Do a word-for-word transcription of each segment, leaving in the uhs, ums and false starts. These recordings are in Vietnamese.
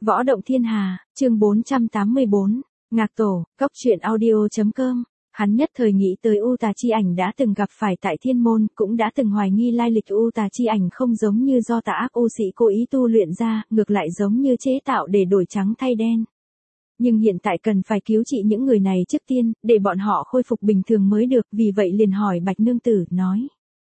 Võ động thiên hà, chương bốn trăm tám mươi bốn, Ngạc Tổ, cốc truyện audio.com. Hắn nhất thời nghĩ tới U Tà Chi Ảnh đã từng gặp phải tại thiên môn, cũng đã từng hoài nghi lai lịch U Tà Chi Ảnh không giống như do tà ác u sĩ cố ý tu luyện ra, ngược lại giống như chế tạo để đổi trắng thay đen. Nhưng hiện tại cần phải cứu trị những người này trước tiên, để bọn họ khôi phục bình thường mới được, vì vậy liền hỏi Bạch Nương Tử, nói.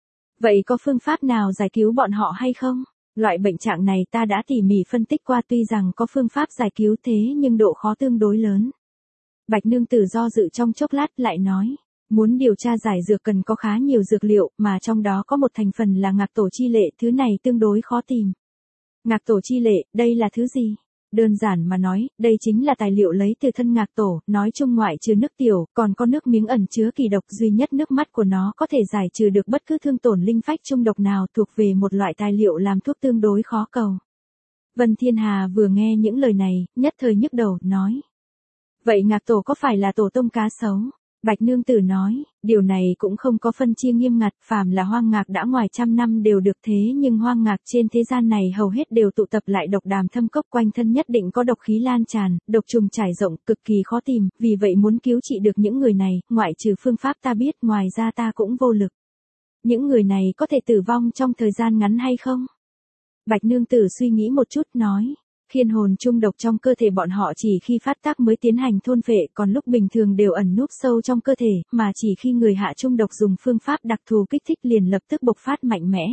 Vậy có phương pháp nào giải cứu bọn họ hay không? Loại bệnh trạng này ta đã tỉ mỉ phân tích qua, tuy rằng có phương pháp giải cứu thế nhưng độ khó tương đối lớn. Bạch Nương Tử do dự trong chốc lát lại nói, muốn điều tra giải dược cần có khá nhiều dược liệu, mà trong đó có một thành phần là ngạc tổ chi lệ, thứ này tương đối khó tìm. Ngạc tổ chi lệ, đây là thứ gì? Đơn giản mà nói, đây chính là tài liệu lấy từ thân ngạc tổ, nói chung ngoại trừ nước tiểu, còn có nước miếng ẩn chứa kỳ độc, duy nhất nước mắt của nó có thể giải trừ được bất cứ thương tổn linh phách trung độc nào, thuộc về một loại tài liệu làm thuốc tương đối khó cầu. Vân Thiên Hà vừa nghe những lời này, nhất thời nhức đầu, nói. Vậy ngạc tổ có phải là tổ tông cá sấu? Bạch Nương Tử nói, điều này cũng không có phân chia nghiêm ngặt, phàm là hoang ngạc đã ngoài trăm năm đều được, thế nhưng hoang ngạc trên thế gian này hầu hết đều tụ tập lại độc đàm thâm cốc, quanh thân nhất định có độc khí lan tràn, độc trùng trải rộng, cực kỳ khó tìm, vì vậy muốn cứu trị được những người này, ngoại trừ phương pháp ta biết, ngoài ra ta cũng vô lực. Những người này có thể tử vong trong thời gian ngắn hay không? Bạch Nương Tử suy nghĩ một chút, nói. Khiên hồn trung độc trong cơ thể bọn họ chỉ khi phát tác mới tiến hành thôn phệ, còn lúc bình thường đều ẩn núp sâu trong cơ thể, mà chỉ khi người hạ trung độc dùng phương pháp đặc thù kích thích liền lập tức bộc phát mạnh mẽ.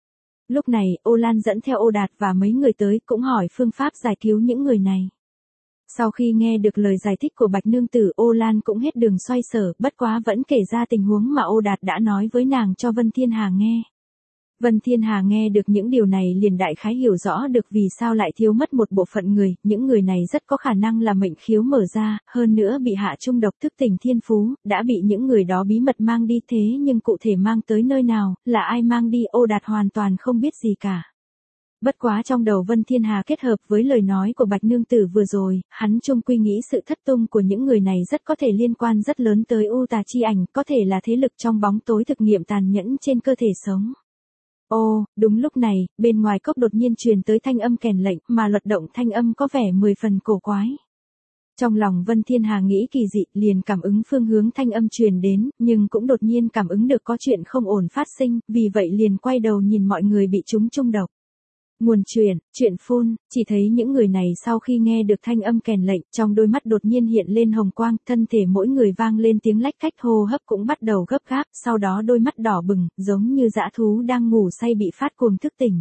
Lúc này, Ô Lan dẫn theo Ô Đạt và mấy người tới, cũng hỏi phương pháp giải cứu những người này. Sau khi nghe được lời giải thích của Bạch Nương Tử, Ô Lan cũng hết đường xoay sở, bất quá vẫn kể ra tình huống mà Ô Đạt đã nói với nàng cho Vân Thiên Hà nghe. Vân Thiên Hà nghe được những điều này liền đại khái hiểu rõ được vì sao lại thiếu mất một bộ phận người, những người này rất có khả năng là mệnh khiếu mở ra, hơn nữa bị hạ trung độc thức tỉnh thiên phú, đã bị những người đó bí mật mang đi, thế nhưng cụ thể mang tới nơi nào, là ai mang đi, Ô Đạt hoàn toàn không biết gì cả. Bất quá trong đầu Vân Thiên Hà kết hợp với lời nói của Bạch Nương Tử vừa rồi, hắn chung quy nghĩ sự thất tung của những người này rất có thể liên quan rất lớn tới U Tà Chi Ảnh, có thể là thế lực trong bóng tối thực nghiệm tàn nhẫn trên cơ thể sống. Ô, đúng lúc này, bên ngoài cốc đột nhiên truyền tới thanh âm kèn lệnh, mà luật động thanh âm có vẻ mười phần cổ quái. Trong lòng Vân Thiên Hà nghĩ kỳ dị, liền cảm ứng phương hướng thanh âm truyền đến, nhưng cũng đột nhiên cảm ứng được có chuyện không ổn phát sinh, vì vậy liền quay đầu nhìn mọi người bị trúng trung độc. Nguồn truyền, chuyện phun, chỉ thấy những người này sau khi nghe được thanh âm kèn lệnh, trong đôi mắt đột nhiên hiện lên hồng quang, thân thể mỗi người vang lên tiếng lách cách, hô hấp cũng bắt đầu gấp gáp, sau đó đôi mắt đỏ bừng, giống như dã thú đang ngủ say bị phát cuồng thức tỉnh.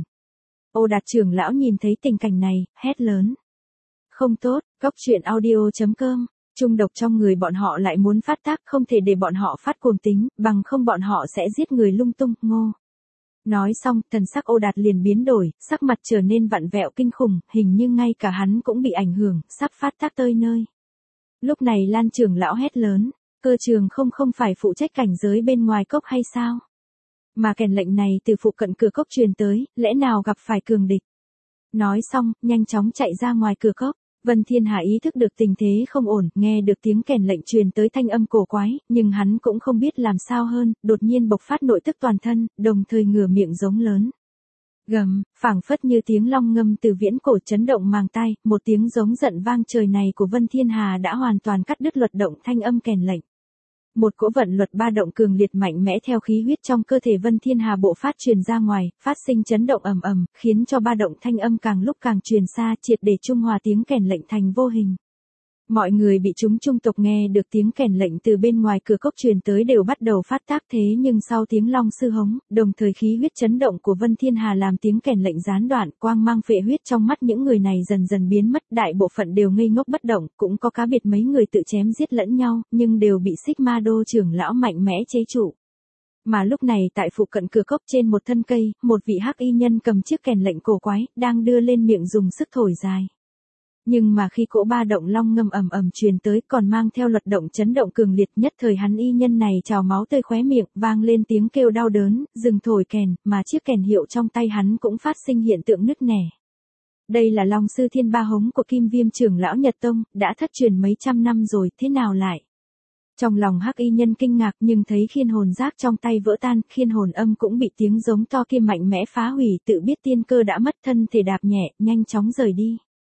Ô Đạt trưởng lão nhìn thấy tình cảnh này, hét lớn. Không tốt, cốc truyện audio.com, trung độc trong người bọn họ lại muốn phát tác, không thể để bọn họ phát cuồng tính, bằng không bọn họ sẽ giết người lung tung, ngô. Nói xong, thần sắc Ô Đạt liền biến đổi, sắc mặt trở nên vặn vẹo kinh khủng, hình như ngay cả hắn cũng bị ảnh hưởng, sắp phát tác tơi nơi. Lúc này Lan trưởng lão hét lớn, cơ trường không không phải phụ trách cảnh giới bên ngoài cốc hay sao? Mà kèn lệnh này từ phụ cận cửa cốc truyền tới, lẽ nào gặp phải cường địch? Nói xong, nhanh chóng chạy ra ngoài cửa cốc. Vân Thiên Hà ý thức được tình thế không ổn, nghe được tiếng kèn lệnh truyền tới thanh âm cổ quái, nhưng hắn cũng không biết làm sao hơn, đột nhiên bộc phát nội tức toàn thân, đồng thời ngửa miệng giống lớn. Gầm, phảng phất như tiếng long ngâm từ viễn cổ chấn động màng tai, một tiếng giống giận vang trời này của Vân Thiên Hà đã hoàn toàn cắt đứt luật động thanh âm kèn lệnh. Một cỗ vận luật ba động cường liệt mạnh mẽ theo khí huyết trong cơ thể Vân Thiên Hà bộ phát truyền ra ngoài, phát sinh chấn động ầm ầm, khiến cho ba động thanh âm càng lúc càng truyền xa, triệt để trung hòa tiếng kèn lệnh thành vô hình. Mọi người bị chúng trung tộc nghe được tiếng kèn lệnh từ bên ngoài cửa cốc truyền tới đều bắt đầu phát tác, thế nhưng sau tiếng long sư hống, đồng thời khí huyết chấn động của Vân Thiên Hà làm tiếng kèn lệnh gián đoạn, quang mang phệ huyết trong mắt những người này dần dần biến mất, đại bộ phận đều ngây ngốc bất động, cũng có cá biệt mấy người tự chém giết lẫn nhau, nhưng đều bị Xích Ma Đô trưởng lão mạnh mẽ chế trụ. Mà lúc này tại phụ cận cửa cốc trên một thân cây, một vị hắc y nhân cầm chiếc kèn lệnh cổ quái, đang đưa lên miệng dùng sức thổi dài. Nhưng mà khi cỗ ba động long ngâm ầm ầm truyền tới, còn mang theo luật động chấn động cường liệt, nhất thời hắn y nhân này trào máu tơi khóe miệng, vang lên tiếng kêu đau đớn, dừng thổi kèn, mà chiếc kèn hiệu trong tay hắn cũng phát sinh hiện tượng nứt nẻ. Đây là Long Sư Thiên Ba Hống của Kim Viêm trưởng lão Nhật Tông, đã thất truyền mấy trăm năm rồi, thế nào lại? Trong lòng hắc y nhân kinh ngạc, nhưng thấy khiên hồn giác trong tay vỡ tan, khiên hồn âm cũng bị tiếng giống to kia mạnh mẽ phá hủy, tự biết tiên cơ đã mất, thân thể đạp nhẹ, nhanh chóng rời đi.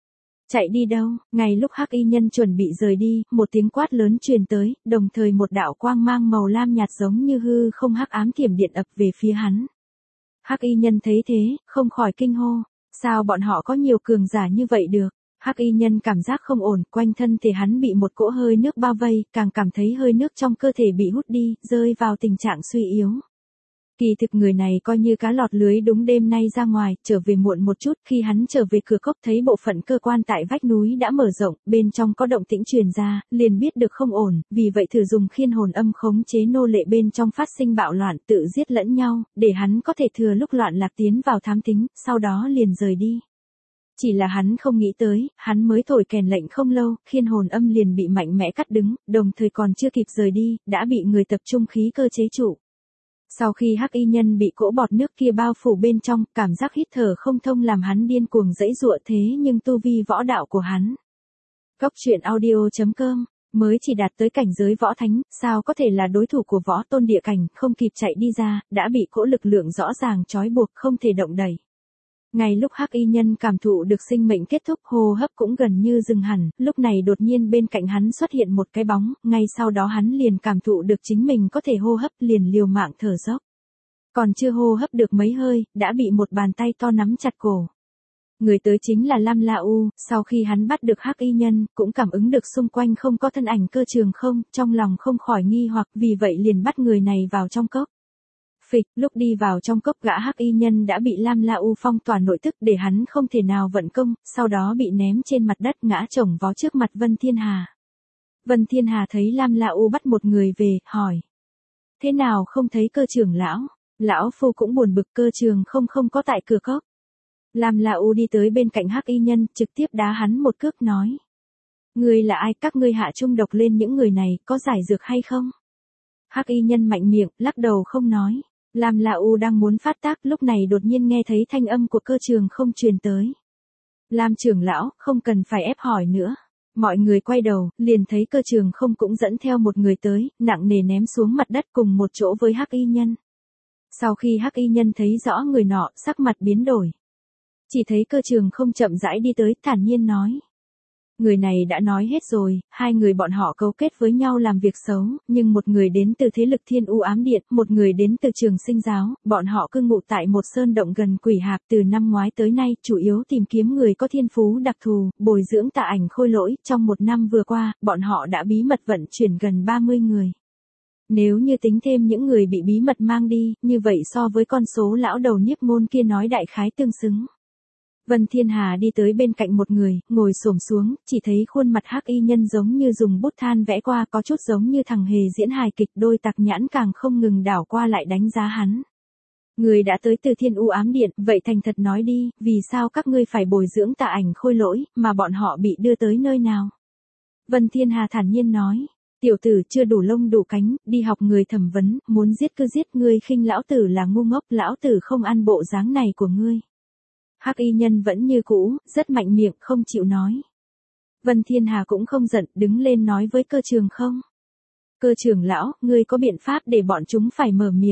Chạy đi đâu? Ngay lúc hắc y nhân chuẩn bị rời đi, một tiếng quát lớn truyền tới, đồng thời một đạo quang mang màu lam nhạt giống như hư không hắc ám thiểm điện ập về phía hắn. Hắc y nhân thấy thế, không khỏi kinh hô, sao bọn họ có nhiều cường giả như vậy được? Hắc y nhân cảm giác không ổn, quanh thân thể hắn bị một cỗ hơi nước bao vây, càng cảm thấy hơi nước trong cơ thể bị hút đi, rơi vào tình trạng suy yếu. Kỳ thực người này coi như cá lọt lưới đúng đêm nay ra ngoài, trở về muộn một chút, khi hắn trở về cửa cốc thấy bộ phận cơ quan tại vách núi đã mở rộng, bên trong có động tĩnh truyền ra, liền biết được không ổn, vì vậy thử dùng khiên hồn âm khống chế nô lệ bên trong phát sinh bạo loạn tự giết lẫn nhau, để hắn có thể thừa lúc loạn lạc tiến vào thám tính, sau đó liền rời đi. Chỉ là hắn không nghĩ tới, hắn mới thổi kèn lệnh không lâu, khiên hồn âm liền bị mạnh mẽ cắt đứng, đồng thời còn chưa kịp rời đi, đã bị người tập trung khí cơ chế trụ. Sau khi hắc y nhân bị cỗ bọt nước kia bao phủ bên trong, cảm giác hít thở không thông làm hắn điên cuồng giãy giụa thế nhưng tu vi võ đạo của hắn. Cốc truyện audio chấm com, mới chỉ đạt tới cảnh giới võ thánh, sao có thể là đối thủ của võ tôn địa cảnh, không kịp chạy đi ra, đã bị cỗ lực lượng rõ ràng trói buộc không thể động đẩy. Ngay lúc hắc y nhân cảm thụ được sinh mệnh kết thúc, hô hấp cũng gần như dừng hẳn, lúc này đột nhiên bên cạnh hắn xuất hiện một cái bóng, ngay sau đó hắn liền cảm thụ được chính mình có thể hô hấp, liền liều mạng thở dốc. Còn chưa hô hấp được mấy hơi, đã bị một bàn tay to nắm chặt cổ. Người tới chính là Lam La U, sau khi hắn bắt được hắc y nhân, cũng cảm ứng được xung quanh không có thân ảnh Cơ Trường Không, trong lòng không khỏi nghi hoặc, vì vậy liền bắt người này vào trong cốc. Phịch, lúc đi vào trong cốc gã hắc y nhân đã bị Lam La U phong tỏa nội tức để hắn không thể nào vận công, sau đó bị ném trên mặt đất ngã chồng vó trước mặt Vân Thiên Hà. Vân Thiên Hà thấy Lam La U bắt một người về, hỏi. Thế nào không thấy Cơ trưởng lão? Lão phu cũng buồn bực, Cơ Trường Không không có tại cửa cốc. Lam La U đi tới bên cạnh hắc y nhân, trực tiếp đá hắn một cước nói. Ngươi là ai, các ngươi hạ trung độc lên những người này, có giải dược hay không? Hắc y nhân mạnh miệng, lắc đầu không nói. Lam La U đang muốn phát tác, lúc này đột nhiên nghe thấy thanh âm của Cơ Trường Không truyền tới. Lam trưởng lão, không cần phải ép hỏi nữa. Mọi người quay đầu, liền thấy Cơ Trường Không cũng dẫn theo một người tới, nặng nề ném xuống mặt đất cùng một chỗ với hắc y nhân. Sau khi hắc y nhân thấy rõ người nọ, sắc mặt biến đổi. Chỉ thấy Cơ Trường Không chậm rãi đi tới, thản nhiên nói. Người này đã nói hết rồi, hai người bọn họ cấu kết với nhau làm việc xấu, nhưng một người đến từ thế lực Thiên U Ám Điện, một người đến từ Trường Sinh Giáo, bọn họ cư ngụ tại một sơn động gần Quỷ Hạp từ năm ngoái tới nay, chủ yếu tìm kiếm người có thiên phú đặc thù, bồi dưỡng Tà Ảnh Khôi Lỗi, trong một năm vừa qua, bọn họ đã bí mật vận chuyển gần ba mươi người. Nếu như tính thêm những người bị bí mật mang đi, như vậy so với con số lão đầu Niếp Môn kia nói đại khái tương xứng. Vân Thiên Hà đi tới bên cạnh một người, ngồi xổm xuống, chỉ thấy khuôn mặt hắc y nhân giống như dùng bút than vẽ qua, có chút giống như thằng hề diễn hài kịch, đôi tặc nhãn càng không ngừng đảo qua lại đánh giá hắn. Người đã tới từ Thiên U Ám Điện, vậy thành thật nói đi, vì sao các ngươi phải bồi dưỡng Tà Ảnh Khôi Lỗi, mà bọn họ bị đưa tới nơi nào? Vân Thiên Hà thản nhiên nói, tiểu tử chưa đủ lông đủ cánh, đi học người thẩm vấn, muốn giết cứ giết, ngươi khinh lão tử là ngu ngốc, lão tử không ăn bộ dáng này của ngươi. Hắc y nhân vẫn như cũ, rất mạnh miệng, không chịu nói. Vân Thiên Hà cũng không giận, đứng lên nói với Cơ Trường Không. Cơ trưởng lão, ngươi có biện pháp để bọn chúng phải mở miệng.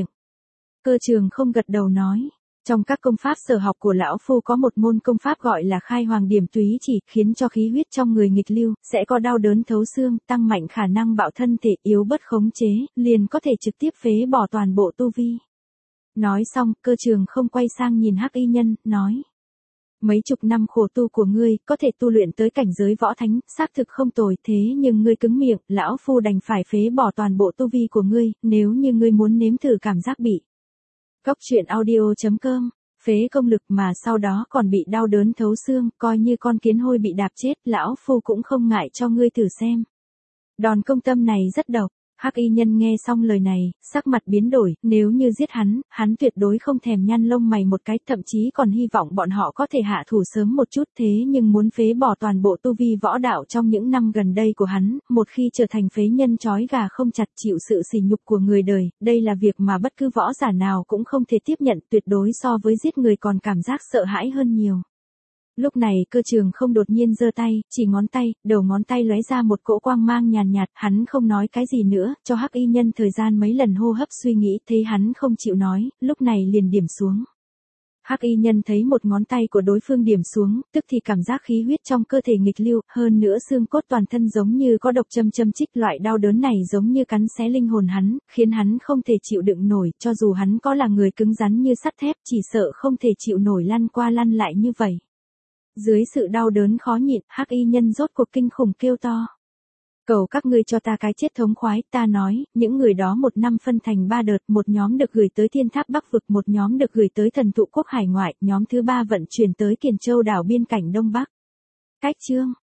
Cơ Trường Không gật đầu nói. Trong các công pháp sở học của lão phu có một môn công pháp gọi là khai hoàng điểm túy chỉ, khiến cho khí huyết trong người nghịch lưu, sẽ có đau đớn thấu xương, tăng mạnh khả năng bạo thân thể, yếu bớt khống chế, liền có thể trực tiếp phế bỏ toàn bộ tu vi. Nói xong, Cơ Trường Không quay sang nhìn hắc y nhân, nói. Mấy chục năm khổ tu của ngươi, có thể tu luyện tới cảnh giới võ thánh, xác thực không tồi, thế nhưng ngươi cứng miệng, lão phu đành phải phế bỏ toàn bộ tu vi của ngươi, nếu như ngươi muốn nếm thử cảm giác bị. Cốc truyện audio chấm com, phế công lực mà sau đó còn bị đau đớn thấu xương, coi như con kiến hôi bị đạp chết, lão phu cũng không ngại cho ngươi thử xem. Đòn công tâm này rất độc. Hắc y nhân nghe xong lời này, sắc mặt biến đổi, nếu như giết hắn, hắn tuyệt đối không thèm nhăn lông mày một cái, thậm chí còn hy vọng bọn họ có thể hạ thủ sớm một chút, thế nhưng muốn phế bỏ toàn bộ tu vi võ đạo trong những năm gần đây của hắn, một khi trở thành phế nhân trói gà không chặt chịu sự sỉ nhục của người đời, đây là việc mà bất cứ võ giả nào cũng không thể tiếp nhận, tuyệt đối so với giết người còn cảm giác sợ hãi hơn nhiều. Lúc này Cơ Trường Không đột nhiên giơ tay, chỉ ngón tay, đầu ngón tay lóe ra một cỗ quang mang nhàn nhạt, hắn không nói cái gì nữa, cho hắc y nhân thời gian mấy lần hô hấp suy nghĩ, thấy hắn không chịu nói, lúc này liền điểm xuống. Hắc y nhân thấy một ngón tay của đối phương điểm xuống, tức thì cảm giác khí huyết trong cơ thể nghịch lưu, hơn nữa xương cốt toàn thân giống như có độc châm châm chích, loại đau đớn này giống như cắn xé linh hồn hắn, khiến hắn không thể chịu đựng nổi, cho dù hắn có là người cứng rắn như sắt thép, chỉ sợ không thể chịu nổi lăn qua lăn lại như vậy. Dưới sự đau đớn khó nhịn, Hắc y nhân rốt cuộc kinh khủng kêu to. Cầu các ngươi cho ta cái chết thống khoái, ta nói, những người đó một năm phân thành ba đợt, một nhóm được gửi tới Thiên Tháp Bắc vực, một nhóm được gửi tới Thần Thụ Quốc hải ngoại, nhóm thứ ba vận chuyển tới Kiền Châu đảo biên cảnh Đông Bắc. Cách chương